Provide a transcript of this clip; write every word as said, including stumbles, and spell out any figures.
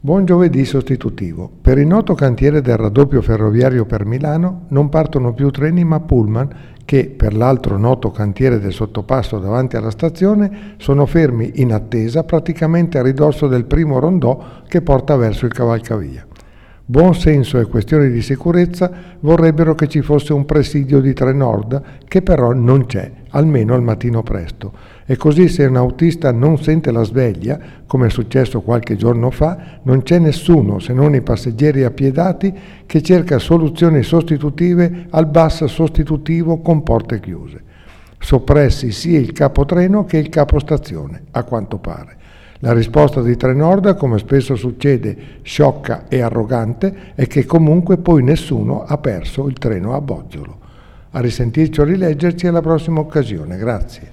Buon giovedì sostitutivo. Per il noto cantiere del raddoppio ferroviario per Milano non partono più treni ma pullman che, per l'altro noto cantiere del sottopasso davanti alla stazione, sono fermi in attesa praticamente a ridosso del primo rondò che porta verso il cavalcavia. Buon senso e questioni di sicurezza vorrebbero che ci fosse un presidio di Trenord, che però non c'è, almeno al mattino presto. E così se un autista non sente la sveglia, come è successo qualche giorno fa, non c'è nessuno, se non i passeggeri appiedati, che cerca soluzioni sostitutive al bus sostitutivo con porte chiuse. Soppressi sia il capotreno che il capostazione, a quanto pare. La risposta di Trenord, come spesso succede, sciocca e arrogante, è che comunque poi nessuno ha perso il treno a Bozzolo. A risentirci o rileggerci alla prossima occasione. Grazie.